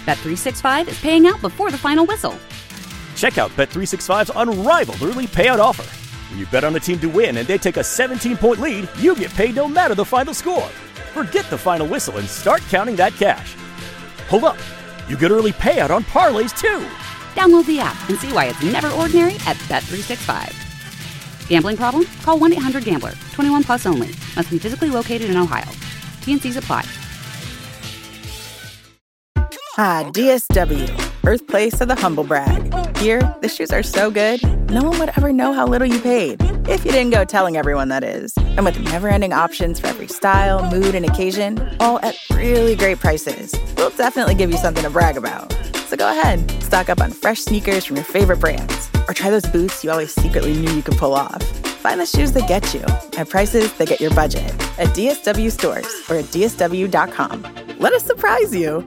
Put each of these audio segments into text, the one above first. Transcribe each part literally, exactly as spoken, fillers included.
Bet three sixty-five is paying out before the final whistle. Check out Bet three sixty-five's unrivaled early payout offer. When you bet on a team to win and they take a seventeen-point lead, you get paid no matter the final score. Forget the final whistle and start counting that cash. Hold up. You get early payout on parlays, too. Download the app and see why it's never ordinary at Bet three sixty-five. Gambling problem? Call one eight hundred gambler. twenty-one plus only. Must be physically located in Ohio. T N Cs apply. Ah, D S W, birthplace of the humble brag. Here, the shoes are so good, no one would ever know how little you paid. If you didn't go telling everyone, that is. And with never-ending options for every style, mood, and occasion, all at really great prices, we'll definitely give you something to brag about. So go ahead, stock up on fresh sneakers from your favorite brands, or try those boots you always secretly knew you could pull off. Find the shoes that get you at prices that get your budget at D S W stores or at D S W dot com. Let us surprise you.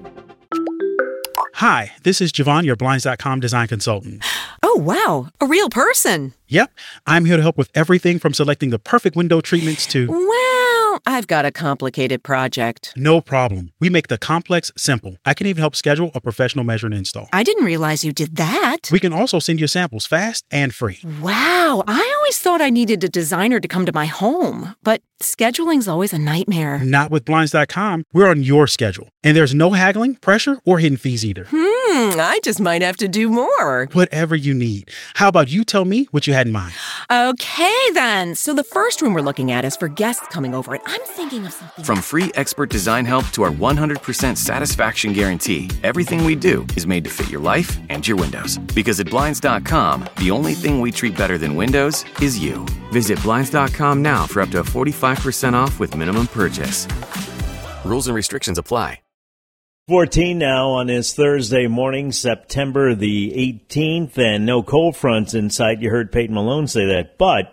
Hi, this is Javon, your Blinds dot com design consultant. Oh, wow. A real person. Yep. I'm here to help with everything from selecting the perfect window treatments to... Well, I've got a complicated project. No problem. We make the complex simple. I can even help schedule a professional measure and install. I didn't realize you did that. We can also send you samples fast and free. Wow. I always thought I needed a designer to come to my home, but scheduling's always a nightmare. Not with Blinds dot com. We're on your schedule. And there's no haggling, pressure, or hidden fees either. Hmm, I just might have to do more. Whatever you need. How about you tell me what you had in mind? Okay, then. So the first room we're looking at is for guests coming over, and I'm thinking of something... From free expert design help to our one hundred percent satisfaction guarantee, everything we do is made to fit your life and your windows. Because at Blinds dot com, the only thing we treat better than windows is you. Visit Blinds dot com now for up to forty-five percent off with minimum purchase. Rules and restrictions apply. fourteen now on this Thursday morning, September the eighteenth, and no cold fronts in sight. You heard Peyton Malone say that, but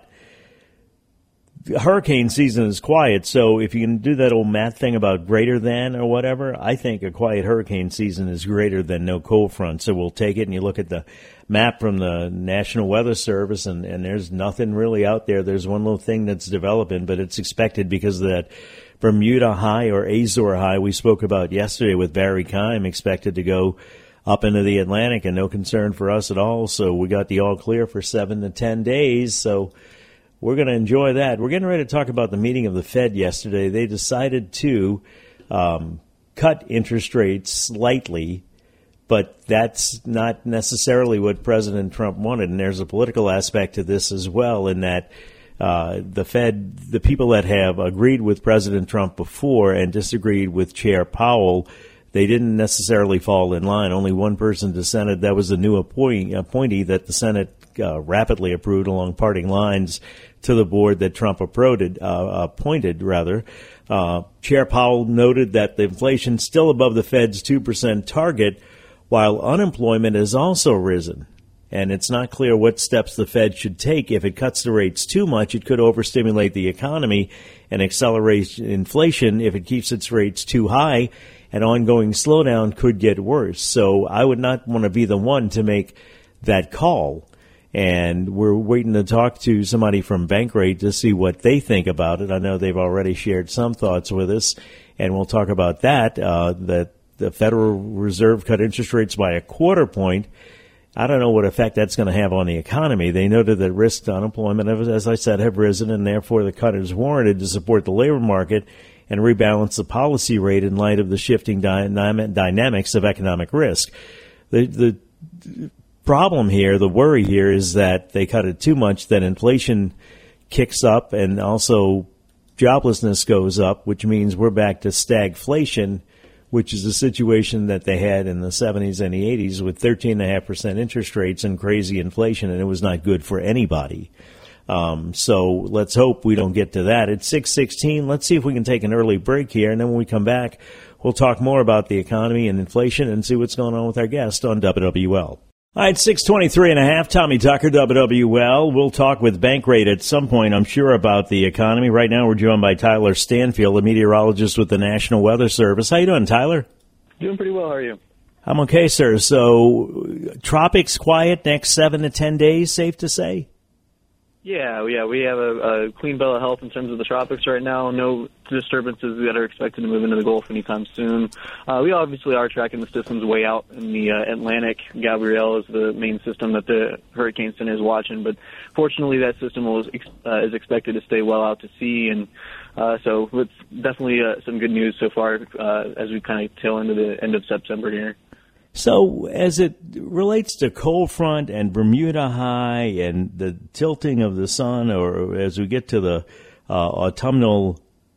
hurricane season is quiet, so if you can do that old math thing about greater than or whatever, I think a quiet hurricane season is greater than no cold front, so we'll take it. And you look at the map from the National Weather Service, and, and there's nothing really out there. There's one little thing that's developing, but it's expected because of that Bermuda high or Azore high we spoke about yesterday with Barry Keim, expected to go up into the Atlantic, and no concern for us at all. So we got the all clear for seven to ten days. So we're going to enjoy that. We're getting ready to talk about the meeting of the Fed yesterday. They decided to um, cut interest rates slightly, but that's not necessarily what President Trump wanted. And there's a political aspect to this as well, in that Uh, the Fed, the people that have agreed with President Trump before and disagreed with Chair Powell, they didn't necessarily fall in line. Only one person dissented. That was a new appointee, appointee that the Senate uh, rapidly approved along party lines to the board that Trump appointed. Uh, appointed rather. Uh, Chair Powell noted that the inflation is still above the Fed's two percent target, while unemployment has also risen. And it's not clear what steps the Fed should take. If it cuts the rates too much, it could overstimulate the economy and accelerate inflation. If it keeps its rates too high, an ongoing slowdown could get worse. So I would not want to be the one to make that call. And we're waiting to talk to somebody from Bankrate to see what they think about it. I know they've already shared some thoughts with us, and we'll talk about that, uh, that the Federal Reserve cut interest rates by a quarter point. I don't know what effect that's going to have on the economy. They noted that risks to unemployment, as I said, have risen, and therefore the cut is warranted to support the labor market and rebalance the policy rate in light of the shifting dynam- dynamics of economic risk. The, the problem here, the worry here, is that they cut it too much, that inflation kicks up and also joblessness goes up, which means we're back to stagflation, which is a situation that they had in the seventies and the eighties with thirteen point five percent interest rates and crazy inflation, and it was not good for anybody. Um, so let's hope we don't get to that. It's six sixteen. Let's see if we can take an early break here, and then when we come back, we'll talk more about the economy and inflation and see what's going on with our guest on W W L. All right, six twenty-three and a half, Tommy Tucker, W W L. We'll talk with Bankrate at some point, I'm sure, about the economy. Right now we're joined by Tyler Stanfield, a meteorologist with the National Weather Service. How you doing, Tyler? Doing pretty well. How are you? I'm okay, sir. So tropics quiet next seven to ten days, safe to say? Yeah, yeah, we have a, a clean bill of health in terms of the tropics right now. No disturbances that are expected to move into the Gulf anytime soon. Uh, we obviously are tracking the systems way out in the uh, Atlantic. Gabrielle is the main system that the Hurricane Center is watching, but fortunately that system was, uh, is expected to stay well out to sea, and uh, so it's definitely uh, some good news so far uh, as we kind of tail into the end of September here. So as it relates to cold front and Bermuda High and the tilting of the sun, or as we get to the uh, autumnal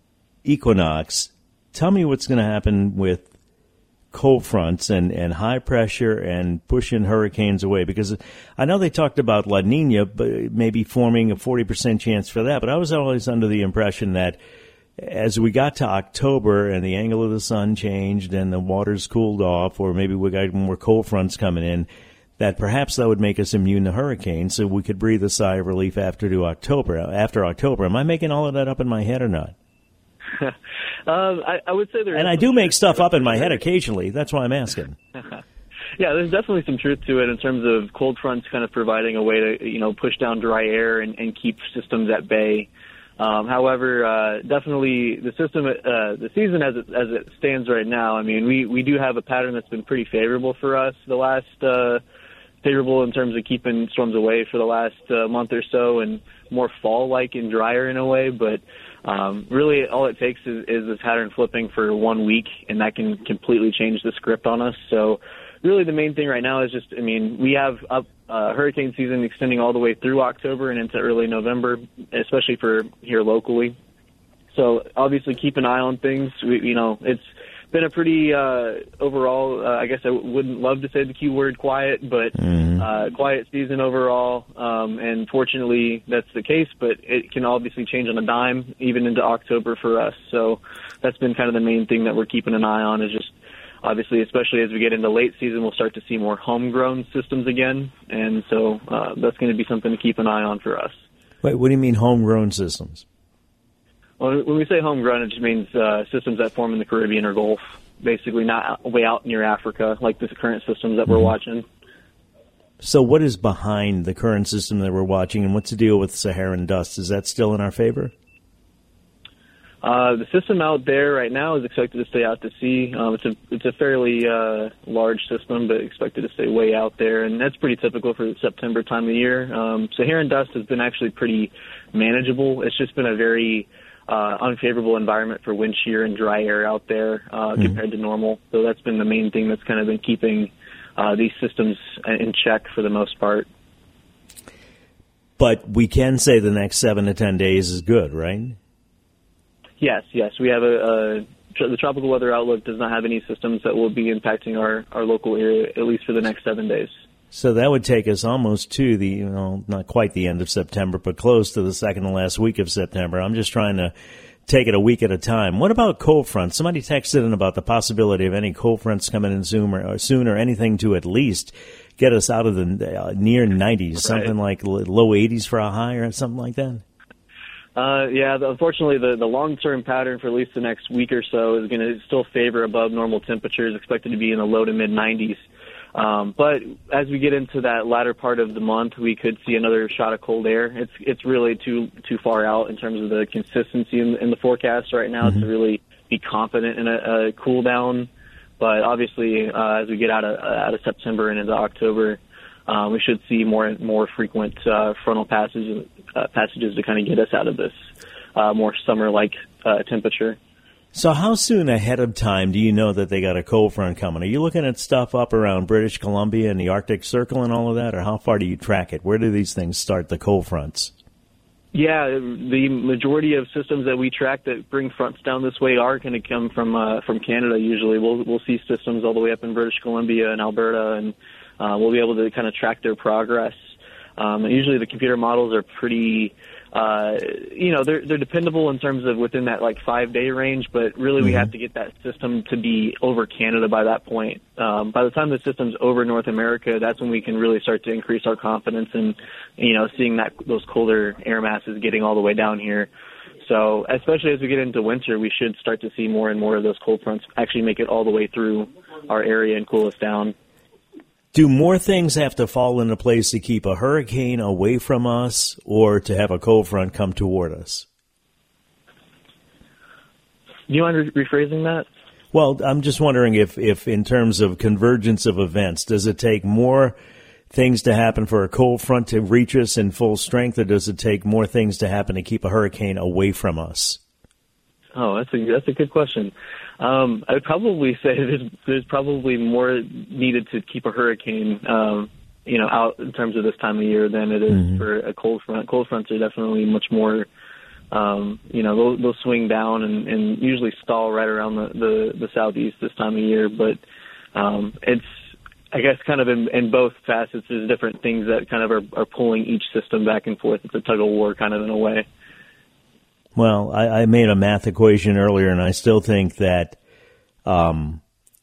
equinox, tell me what's going to happen with cold fronts and, and high pressure and pushing hurricanes away. Because I know they talked about La Nina, but maybe forming a forty percent chance for that. But I was always under the impression that as we got to October and the angle of the sun changed and the waters cooled off, or maybe we got more cold fronts coming in, that perhaps that would make us immune to hurricanes, so we could breathe a sigh of relief after to October. After October, am I making all of that up in my head or not? um, I, I would say there. And is I do make stuff up in my head occasionally. That's why I'm asking. Yeah, there's definitely some truth to it in terms of cold fronts kind of providing a way to, you know, push down dry air and, and keep systems at bay. Um, however, uh, definitely the system, uh, the season as it, as it stands right now, I mean, we, we do have a pattern that's been pretty favorable for us the last, uh, favorable in terms of keeping storms away for the last uh, month or so, and more fall-like and drier in a way. But um, really all it takes is, is this pattern flipping for one week, and that can completely change the script on us. So really the main thing right now is just, I mean, we have up uh, hurricane season extending all the way through October and into early November, especially for here locally. So obviously keep an eye on things. We, you know, it's been a pretty uh, overall, uh, I guess I wouldn't love to say the key word quiet, but mm-hmm. uh, quiet season overall. Um, and fortunately that's the case, but it can obviously change on a dime even into October for us. So that's been kind of the main thing that we're keeping an eye on, is just obviously, especially as we get into late season, we'll start to see more homegrown systems again. And so uh, that's going to be something to keep an eye on for us. Wait, what do you mean homegrown systems? Well, when we say homegrown, it just means uh, systems that form in the Caribbean or Gulf, basically not way out near Africa like the current systems that mm-hmm. we're watching. So what is behind the current system that we're watching, and what's the deal with Saharan dust? Is that still in our favor? Uh, the system out there right now is expected to stay out to sea. Um, it's a it's a fairly uh, large system, but expected to stay way out there, and that's pretty typical for the September time of year. Um, Saharan dust has been actually pretty manageable. It's just been a very uh, unfavorable environment for wind shear and dry air out there uh, mm-hmm. compared to normal. So that's been the main thing that's kind of been keeping uh, these systems in check for the most part. But we can say the next seven to ten days is good, right? Yes, yes. We have a, a the tropical weather outlook does not have any systems that will be impacting our, our local area, at least for the next seven days. So that would take us almost to the, you know, not quite the end of September, but close to the second to last week of September. I'm just trying to take it a week at a time. What about cold fronts? Somebody texted in about the possibility of any cold fronts coming in soon or, or soon or anything to at least get us out of the uh, near nineties, right. Something like low eighties for a high or something like that. Uh, yeah, unfortunately, the, the long-term pattern for at least the next week or so is going to still favor above normal temperatures, expected to be in the low to mid-nineties. Um, but as we get into that latter part of the month, we could see another shot of cold air. It's it's really too too far out in terms of the consistency in, in the forecast right now mm-hmm. to really be confident in a, a cool down. But obviously, uh, as we get out of out of September and into October, uh, we should see more more frequent uh, frontal passages uh, passages to kind of get us out of this uh, more summer-like uh, temperature. So how soon ahead of time do you know that they got a cold front coming? Are you looking at stuff up around British Columbia and the Arctic Circle and all of that, or how far do you track it? Where do these things start, the cold fronts? Yeah, the majority of systems that we track that bring fronts down this way are going to come from uh, from Canada usually. We'll we'll see systems all the way up in British Columbia and Alberta, and uh, we'll be able to kind of track their progress. Um, and usually the computer models are pretty... Uh, you know, they're they're dependable in terms of within that like five day range, but really we mm-hmm. have to get that system to be over Canada by that point. Um, by the time the system's over North America, that's when we can really start to increase our confidence in, you know, seeing that those colder air masses getting all the way down here. So especially as we get into winter, we should start to see more and more of those cold fronts actually make it all the way through our area and cool us down. Do more things have to fall into place to keep a hurricane away from us or to have a cold front come toward us? Do you mind re- rephrasing that? Well, I'm just wondering if, if in terms of convergence of events, does it take more things to happen for a cold front to reach us in full strength, or does it take more things to happen to keep a hurricane away from us? Oh, that's a that's a good question. Um, I would probably say there's there's probably more needed to keep a hurricane, um, you know, out in terms of this time of year than it is mm-hmm. for a cold front. Cold fronts are definitely much more, um, you know, they'll, they'll swing down and, and usually stall right around the, the, the southeast this time of year. But um, it's, I guess, kind of in, in both facets. There's different things that kind of are, are pulling each system back and forth. It's a tug of war kind of in a way. Well, I, I made a math equation earlier, and I still think that um,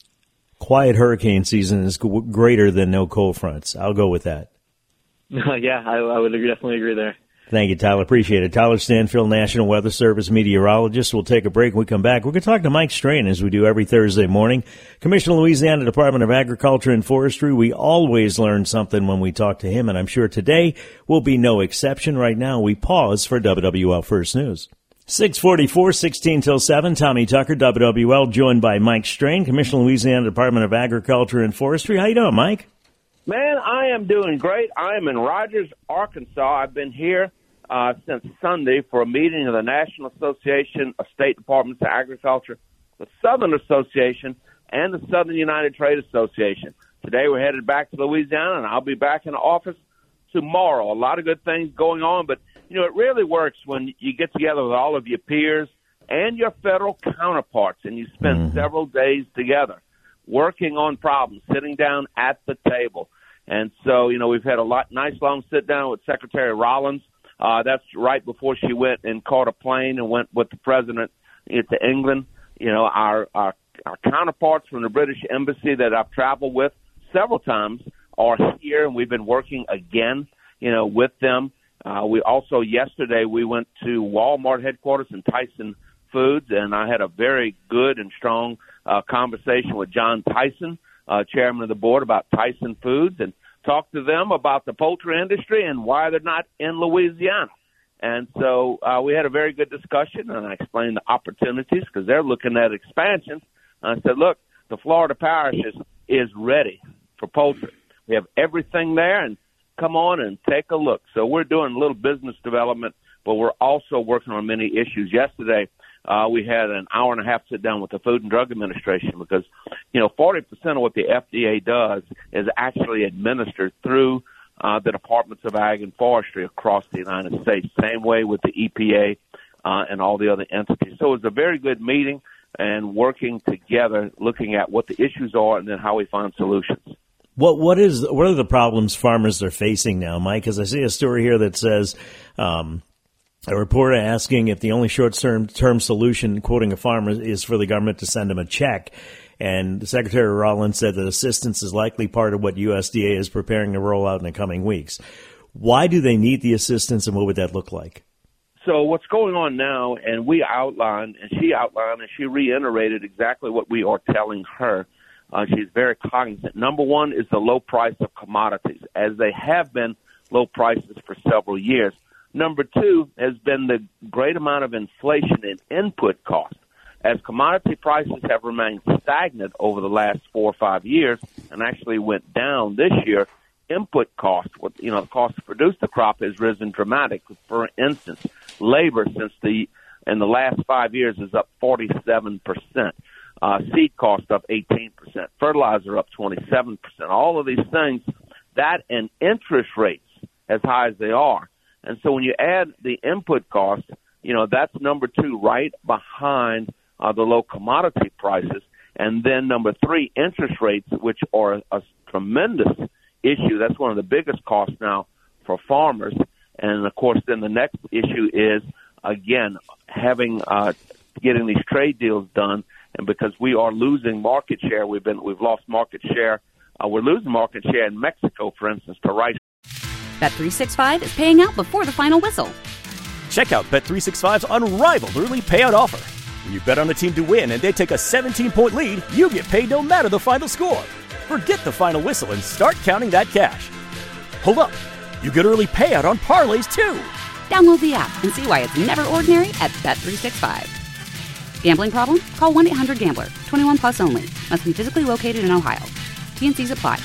quiet hurricane season is g- greater than no cold fronts. I'll go with that. yeah, I, I would definitely agree there. Thank you, Tyler. Appreciate it. Tyler Stanfield, National Weather Service meteorologist. We'll take a break. When we come back, we're going to talk to Mike Strain, as we do every Thursday morning. Commissioner, Louisiana Department of Agriculture and Forestry. We always learn something when we talk to him, and I'm sure today will be no exception. Right now, we pause for W W L First News. six forty-four, sixteen till seven. Tommy Tucker, W W L, joined by Mike Strain, Commissioner, Louisiana Department of Agriculture and Forestry. How you doing, Mike? Man, I am doing great. I am in Rogers, Arkansas. I've been here uh, since Sunday for a meeting of the National Association of State Departments of Agriculture, the Southern Association, and the Southern United Trade Association. Today we're headed back to Louisiana, and I'll be back in the office tomorrow. A lot of good things going on, but you know, it really works when you get together with all of your peers and your federal counterparts, and you spend mm-hmm. several days together working on problems, sitting down at the table. And so, you know, we've had a lot nice long sit down with Secretary Rollins. Uh, that's right before she went and caught a plane and went with the president to England. You know, our, our, our counterparts from the British Embassy that I've traveled with several times are here, and we've been working again, you know, with them. Uh, we also, yesterday, we went to Walmart headquarters in Tyson Foods, and I had a very good and strong uh, conversation with John Tyson, uh, chairman of the board, about Tyson Foods, and talked to them about the poultry industry and why they're not in Louisiana. And so uh, we had a very good discussion, and I explained the opportunities because they're looking at expansion. I said, look, the Florida Parish is, is ready for poultry. We have everything there, and come on and take a look. So we're doing a little business development, but we're also working on many issues. Yesterday, uh, we had an hour and a half sit down with the Food and Drug Administration because, you know, forty percent of what the F D A does is actually administered through uh, the Departments of Ag and Forestry across the United States. Same way with the E P A uh, and all the other entities. So it was a very good meeting and working together, looking at what the issues are and then how we find solutions. What what is what are the problems farmers are facing now, Mike? Because I see a story here that says um, a reporter asking if the only short-term term solution, quoting a farmer, is for the government to send them a check. And Secretary Rollins said that assistance is likely part of what U S D A is preparing to roll out in the coming weeks. Why do they need the assistance, and what would that look like? So what's going on now, and we outlined, and she outlined, and she reiterated exactly what we are telling her. Uh, she's very cognizant. Number one is the low price of commodities, as they have been low prices for several years. Number two has been the great amount of inflation in input costs. As commodity prices have remained stagnant over the last four or five years and actually went down this year, input costs, what, you know, the cost to produce the crop has risen dramatically. For instance, labor since the in the last five years is up forty-seven percent. Uh, seed cost up eighteen percent, fertilizer up twenty-seven percent. All of these things, that and interest rates as high as they are. And so when you add the input cost, you know, that's number two, right behind uh, the low commodity prices. And then number three, interest rates, which are a tremendous issue. That's one of the biggest costs now for farmers. And, of course, then the next issue is, again, having uh, getting these trade deals done. And because we are losing market share, we've been we've lost market share. Uh, we're losing market share in Mexico, for instance, to rice. Bet three sixty-five is paying out before the final whistle. Check out Bet three sixty-five's unrivaled early payout offer. When you bet on a team to win and they take a seventeen-point lead, you get paid no matter the final score. Forget the final whistle and start counting that cash. Hold up. You get early payout on parlays, too. Download the app and see why it's never ordinary at Bet three sixty-five. Gambling problem? Call one eight hundred gambler. twenty-one plus only. Must be physically located in Ohio. T N Cs apply.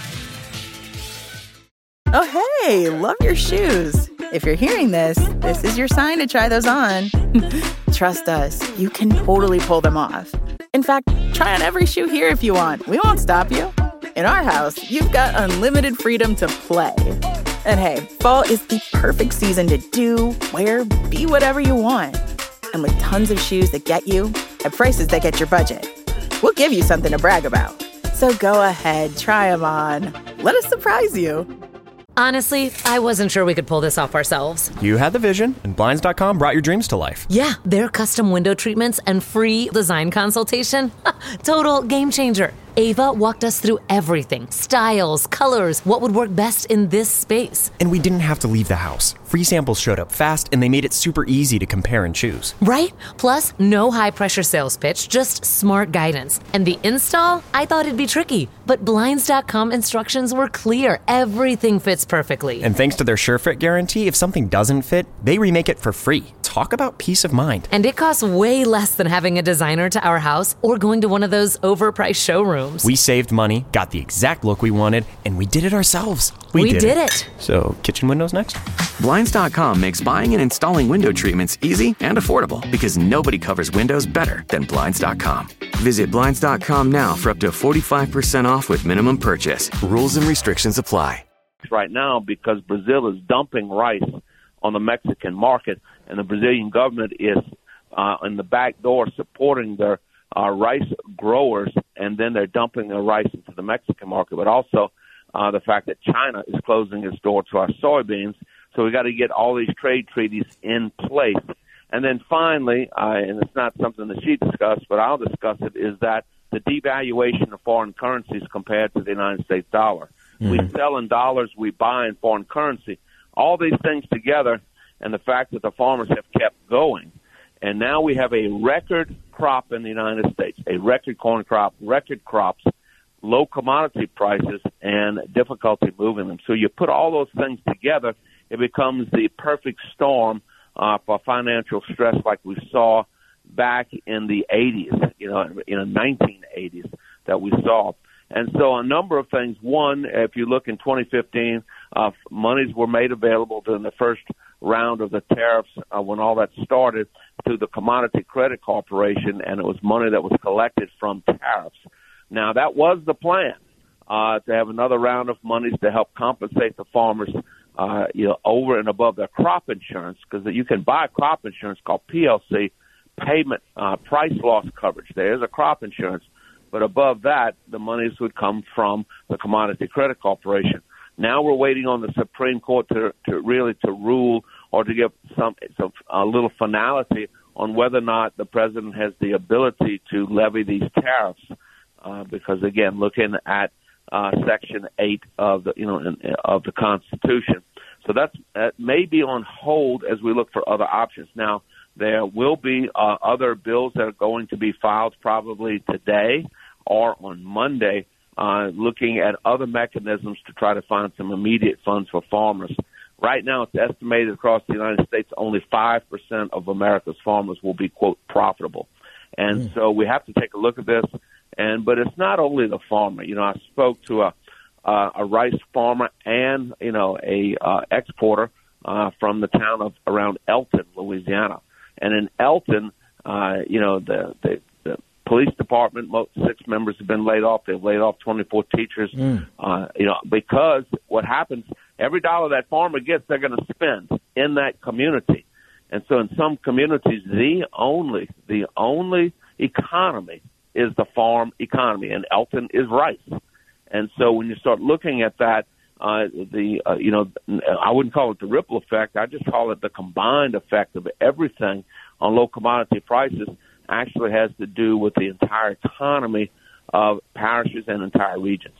Oh, hey, love your shoes. If you're hearing this, this is your sign to try those on. Trust us, you can totally pull them off. In fact, try on every shoe here if you want. We won't stop you. In our house, you've got unlimited freedom to play. And hey, fall is the perfect season to do, wear, be whatever you want. And with tons of shoes that get you at prices that get your budget, we'll give you something to brag about. So go ahead, try them on. Let us surprise you. Honestly, I wasn't sure we could pull this off ourselves. You had the vision, and Blinds dot com brought your dreams to life. Yeah, their custom window treatments and free design consultation. Total game changer. Ava walked us through everything. Styles, colors, what would work best in this space. And we didn't have to leave the house. Free samples showed up fast, and they made it super easy to compare and choose. Right? Plus, no high-pressure sales pitch, just smart guidance. And the install? I thought it'd be tricky, but Blinds dot com instructions were clear. Everything fits perfectly. And thanks to their SureFit guarantee, if something doesn't fit, they remake it for free. Talk about peace of mind. And it costs way less than having a designer to our house or going to one of those overpriced showrooms. We saved money, got the exact look we wanted, and we did it ourselves. We, we did, did it. it. So, kitchen windows next? Blinds dot com makes buying and installing window treatments easy and affordable because nobody covers windows better than Blinds dot com. Visit Blinds dot com now for up to forty-five percent off with minimum purchase. Rules and restrictions apply. Right now, because Brazil is dumping rice on the Mexican market, and the Brazilian government is uh, in the back door supporting their uh, rice growers, and then they're dumping their rice into the Mexican market, but also uh, the fact that China is closing its door to our soybeans. So we got to get all these trade treaties in place. And then finally, uh, and it's not something that she discussed, but I'll discuss it, is that the devaluation of foreign currencies compared to the United States dollar. Mm-hmm. We sell in dollars, we buy in foreign currency. All these things together, and the fact that the farmers have kept going, and now we have a record crop in the United States, a record corn crop, record crops, low commodity prices, and difficulty moving them. So you put all those things together, it becomes the perfect storm uh, for financial stress like we saw back in the eighties, you know, in the nineteen eighties that we saw. And so a number of things. One, if you look in twenty fifteen, uh, monies were made available during the first round of the tariffs uh, when all that started through the Commodity Credit Corporation, and it was money that was collected from tariffs. Now, that was the plan, uh, to have another round of monies to help compensate the farmers, uh, you know, over and above their crop insurance, because you can buy crop insurance called P L C, payment uh, price loss coverage. There is a crop insurance. But above that, the monies would come from the Commodity Credit Corporation. Now we're waiting on the Supreme Court to, to really to rule or to give some, some a little finality on whether or not the president has the ability to levy these tariffs. Uh, because again, looking at uh, Section eight of the you know in, of the Constitution, so that's that may be on hold as we look for other options. Now there will be uh, other bills that are going to be filed probably today or on Monday, uh, looking at other mechanisms to try to find some immediate funds for farmers. Right now, it's estimated across the United States only five percent of America's farmers will be, quote, profitable. And mm. so we have to take a look at this. And but it's not only the farmer. You know, I spoke to a uh, a rice farmer and, you know, a uh, exporter uh, from the town of around Elton, Louisiana. And in Elton, uh, you know, the, the, the police department, most, six members have been laid off. They've laid off twenty-four teachers, mm. uh, you know, because what happens, every dollar that farmer gets, they're going to spend in that community. And so in some communities, the only, the only economy is the farm economy, and Elton is rice. And so when you start looking at that, uh, the, uh, you know, I wouldn't call it the ripple effect. I just call it the combined effect of everything on low commodity prices actually has to do with the entire economy of parishes and entire regions.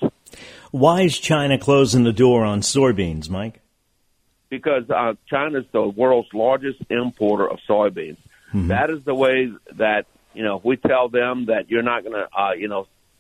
Why is China closing the door on soybeans, Mike? Because uh, China is the world's largest importer of soybeans. Mm-hmm. That is the way that, you know, if we tell them that you're not going to, uh, you know, take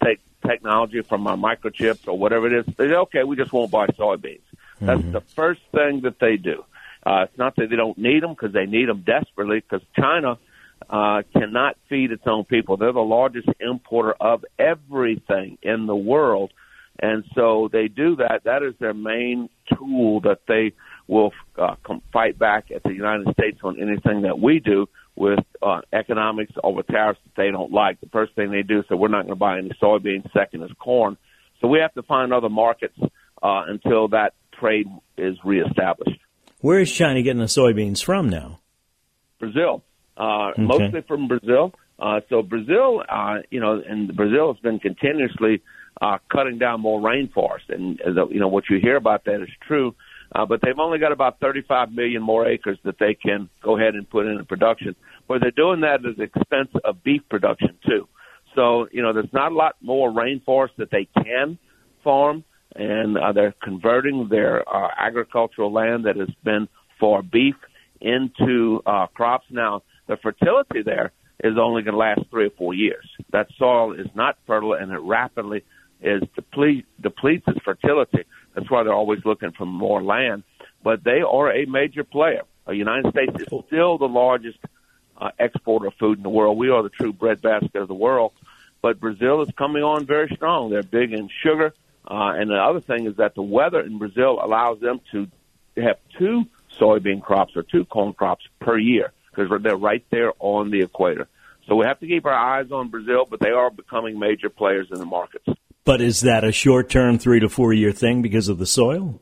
technology from our microchips or whatever it is, they say, okay, we just won't buy soybeans. Mm-hmm. That's the first thing that they do. Uh, it's not that they don't need them, because they need them desperately, because China uh, cannot feed its own people. They're the largest importer of everything in the world. And so they do that. That is their main tool that they will uh, come fight back at the United States on anything that we do with uh, economics or with tariffs that they don't like. The first thing they do is say, we're not going to buy any soybeans. Second is corn. So we have to find other markets uh, until that trade is reestablished. Where is China getting the soybeans from now? Brazil, uh, okay. mostly from Brazil. Uh, so Brazil, uh, you know, and Brazil has been continuously uh, cutting down more rainforest. And, uh, you know, what you hear about that is true. Uh, but they've only got about thirty-five million more acres that they can go ahead and put into production. But they're doing that at the expense of beef production, too. So, you know, there's not a lot more rainforest that they can farm, and uh, they're converting their uh, agricultural land that has been for beef into uh, crops. Now, the fertility there is only going to last three or four years. That soil is not fertile, and it rapidly is deplete, depletes its fertility. That's why they're always looking for more land. But they are a major player. The United States is still the largest uh, exporter of food in the world. We are the true breadbasket of the world. But Brazil is coming on very strong. They're big in sugar. Uh, and the other thing is that the weather in Brazil allows them to have two soybean crops or two corn crops per year, because they're right there on the equator. So we have to keep our eyes on Brazil, but they are becoming major players in the markets. But is that a short-term, three- to four-year thing because of the soil?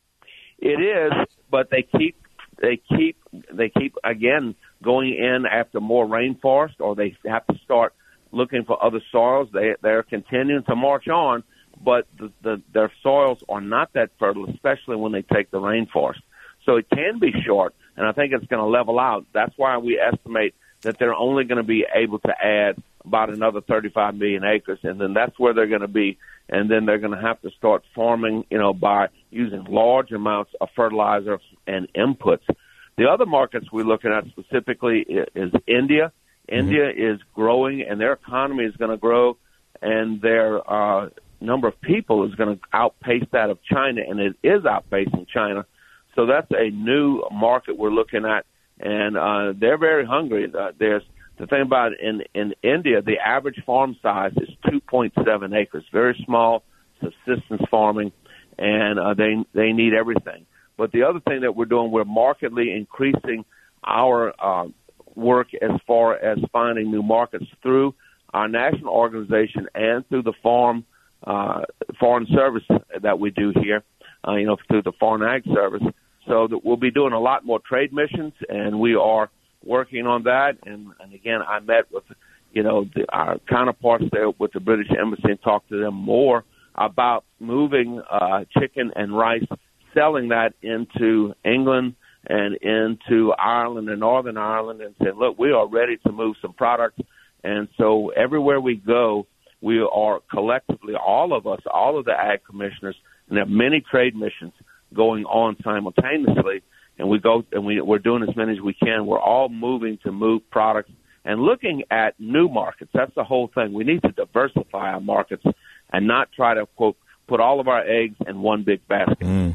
It is, but they keep they keep they keep again going in after more rainforest, or they have to start looking for other soils. They they're continuing to march on, but the, the, their soils are not that fertile, especially when they take the rainforest. So it can be short, and I think it's going to level out. That's why we estimate that they're only going to be able to add about another thirty-five million acres, and then that's where they're going to be. And then they're going to have to start farming, you know, by using large amounts of fertilizer and inputs. The other markets we're looking at specifically is India. Mm-hmm. India is growing, and their economy is going to grow, and their uh, number of people is going to outpace that of China, and it is outpacing China. So that's a new market we're looking at, and uh, they're very hungry. Uh, there's the thing about it, in in India, the average farm size is two point seven acres, very small subsistence farming, and uh, they they need everything. But the other thing that we're doing, we're markedly increasing our uh, work as far as finding new markets through our national organization and through the farm uh, foreign service that we do here, uh, you know, through the Foreign Ag Service. So that we'll be doing a lot more trade missions, and we are working on that. And, and again, I met with, you know, the, our counterparts there with the British Embassy and talked to them more about moving uh, chicken and rice, selling that into England and into Ireland and Northern Ireland, and saying, look, we are ready to move some products. And so everywhere we go, we are collectively, all of us, all of the ag commissioners, and there are many trade missions going on simultaneously, and we go and we, we're doing as many as we can. We're all moving to move products and looking at new markets. That's the whole thing. We need to diversify our markets and not try to, quote, put all of our eggs in one big basket. Mm.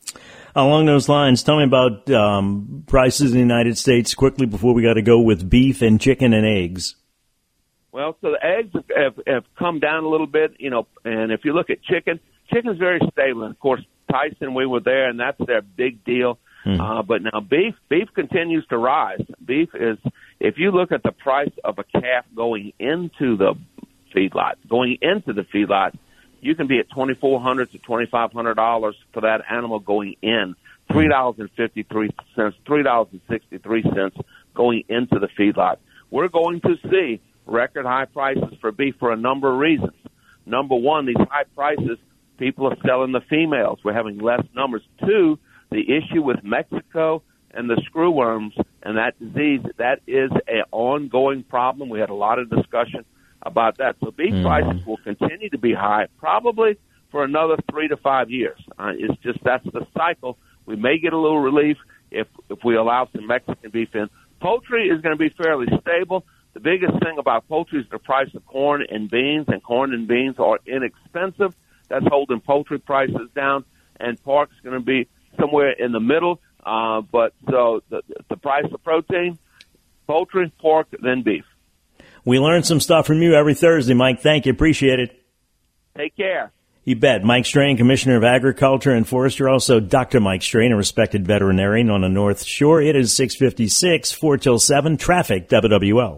Along those lines, tell me about um, prices in the United States quickly before we got to go with beef and chicken and eggs. Well, so the eggs have, have come down a little bit, you know, and if you look at chicken, chicken's very stable. And, of course, Tyson, we were there, and that's their big deal. Mm. Uh, but now beef, beef continues to rise. Beef is, if you look at the price of a calf going into the feedlot, going into the feedlot, you can be at twenty-four hundred dollars to twenty-five hundred dollars for that animal going in, three dollars and fifty-three cents, three dollars and sixty-three cents going into the feedlot. We're going to see record high prices for beef for a number of reasons. Number one, these high prices, people are selling the females. We're having less numbers. Two, the issue with Mexico and the screwworms and that disease, that is an ongoing problem. We had a lot of discussion about that. So beef mm. prices will continue to be high, probably for another three to five years. Uh, it's just that's the cycle. We may get a little relief if if we allow some Mexican beef in. Poultry is going to be fairly stable, The biggest thing about poultry is the price of corn and beans, and corn and beans are inexpensive. That's holding poultry prices down, and pork's going to be somewhere in the middle. Uh, but so the, the price of protein, poultry, pork, then beef. We learn some stuff from you every Thursday, Mike. Thank you. Appreciate it. Take care. You bet. Mike Strain, Commissioner of Agriculture and Forestry, also Doctor Mike Strain, a respected veterinarian on the North Shore. It is six fifty-six, four till seven, traffic, W W L.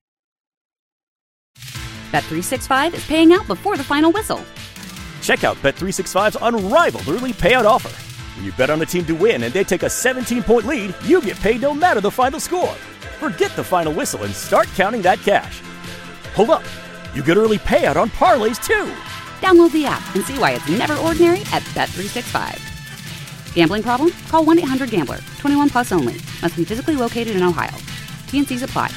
Bet three sixty-five is paying out before the final whistle. Check out Bet three sixty-five's unrivaled early payout offer. When you bet on a team to win and they take a seventeen-point lead, you get paid no matter the final score. Forget the final whistle and start counting that cash. Hold up. You get early payout on parlays, too. Download the app and see why it's never ordinary at Bet three sixty-five. Gambling problem? Call one eight hundred gambler. twenty-one plus only. Must be physically located in Ohio. T N Cs apply.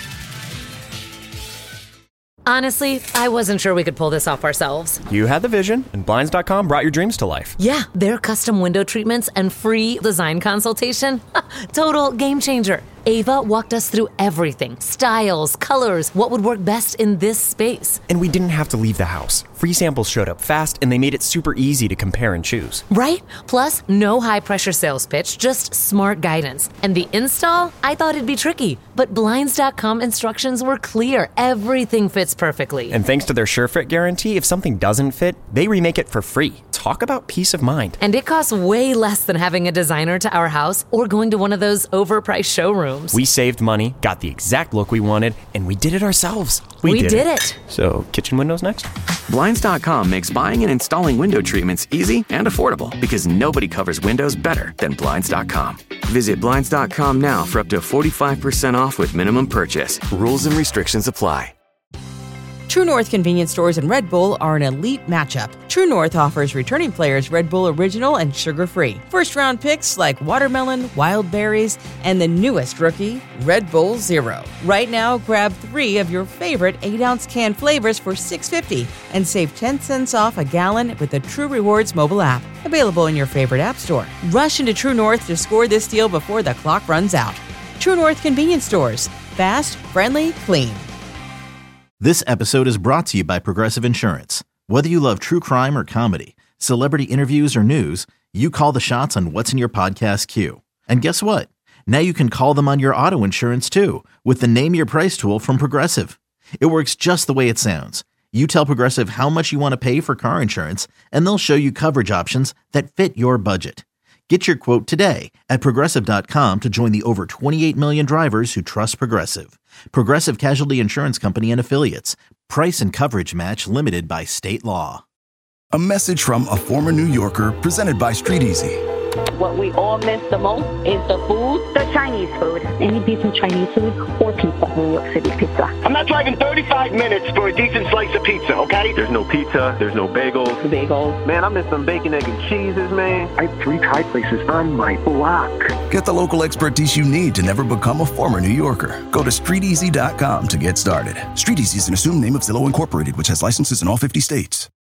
Honestly, I wasn't sure we could pull this off ourselves. You had the vision, and Blinds dot com brought your dreams to life. Yeah, their custom window treatments and free design consultation. Total game changer. Ava walked us through everything. Styles, colors, what would work best in this space. And we didn't have to leave the house. Free samples showed up fast, and they made it super easy to compare and choose. Right? Plus, no high-pressure sales pitch, just smart guidance. And the install? I thought it'd be tricky, but Blinds dot com instructions were clear. Everything fits perfectly. And thanks to their SureFit guarantee, if something doesn't fit, they remake it for free. Talk about peace of mind. And it costs way less than having a designer to our house or going to one of those overpriced showrooms. We saved money, got the exact look we wanted, and we did it ourselves. We, we did, did it. it. So, kitchen windows next? Blinds dot com makes buying and installing window treatments easy and affordable because nobody covers windows better than Blinds dot com. Visit Blinds dot com now for up to forty-five percent off with minimum purchase. Rules and restrictions apply. True North convenience stores and Red Bull are an elite matchup. True North offers returning players Red Bull Original and sugar-free. First-round picks like watermelon, wild berries, and the newest rookie, Red Bull Zero. Right now, grab three of your favorite eight-ounce can flavors for six dollars and fifty cents and save ten cents off a gallon with the True Rewards mobile app. Available in your favorite app store. Rush into True North to score this deal before the clock runs out. True North convenience stores. Fast, friendly, clean. This episode is brought to you by Progressive Insurance. Whether you love true crime or comedy, celebrity interviews or news, you call the shots on what's in your podcast queue. And guess what? Now you can call them on your auto insurance too with the Name Your Price tool from Progressive. It works just the way it sounds. You tell Progressive how much you want to pay for car insurance, and they'll show you coverage options that fit your budget. Get your quote today at Progressive dot com to join the over twenty-eight million drivers who trust Progressive. Progressive Casualty Insurance Company and Affiliates. Price and coverage match limited by state law. A message from a former New Yorker presented by Street Easy. What we all miss the most is the food, the Chinese food. Any decent Chinese food or pizza, New York City pizza. I'm not driving thirty-five minutes for a decent slice of pizza, okay? There's no pizza, there's no bagels. Bagels. Man, I miss some bacon, egg, and cheeses, man. I have three Thai places on my block. Get the local expertise you need to never become a former New Yorker. Go to street easy dot com to get started. Street Easy is an assumed name of Zillow Incorporated, which has licenses in all fifty states.